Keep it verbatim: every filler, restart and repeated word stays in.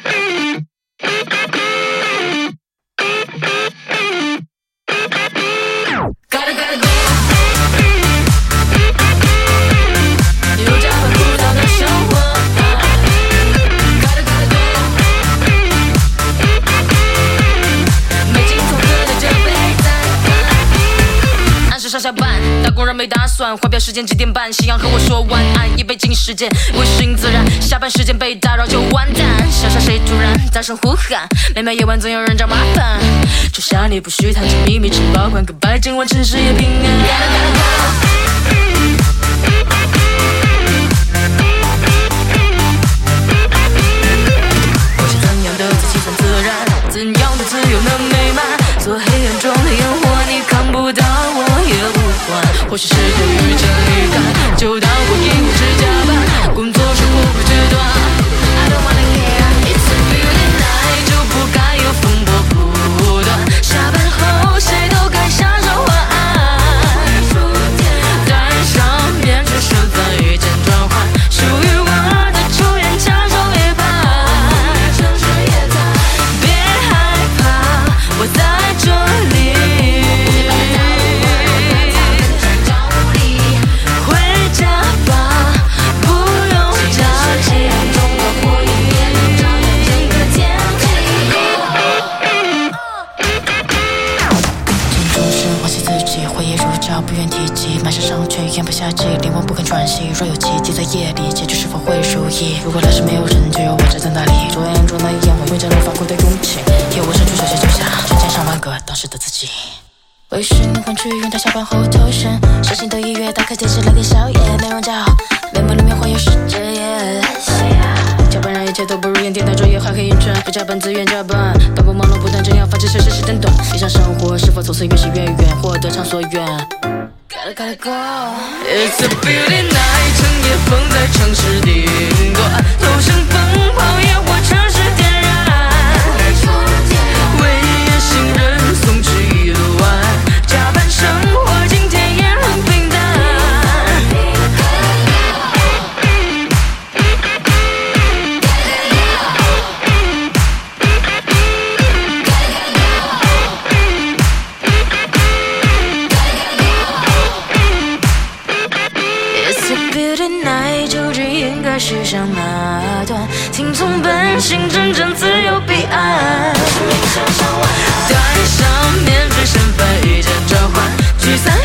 上下班，打工人没打算换表时间几点半，夕阳和我说晚安，一杯敬时间，我适应自然，下班时间被打扰就完蛋。想想谁突然大声呼喊，每每夜晚总有人找麻烦，就像你不许谈起秘密，吃饱换个白，整晚城市也平安。我是怎样的自欺算自然，怎样的自由能美满，做黑暗中的烟火，你看不到我也无关。或许是对遇见预感，就当我义务制加班，工作生活不间断。I don't wanna care, it's a beauty night， 就不该有风波不断。下班后谁都该享受晚安，戴上面具身份遇见转换，属于我的初恋享受夜半。别害怕，我在这里。不愿提及，满身伤却咽不下气，灵魂不肯喘息。若有奇迹在夜里，结局是否会如意？如果那时没有人，就有我站在那里。昨晚中那一眼，我会展露发光的勇气。替我伸出手，写就下，成千上万个当时的自己。为使你换取用到下班后投身，伤心的音乐，打开电视来点宵夜，内容较好，眉毛里面环游世界。加班让一切都不如愿，电脑作业还黑眼圈，不加班自愿加班，奔波忙碌不断，这样发现现实是真短。理想生活是否从此越行越远，或得偿所愿？Gotta gotta go. It's a beauty night， 趁夜风在城市顶端，头上奔跑，烟火城市点燃。为夜行人送去一路安，加班生活今天也很平淡。世上那段听从本性，真正自由彼岸。戴上面具身份遇见召唤，聚散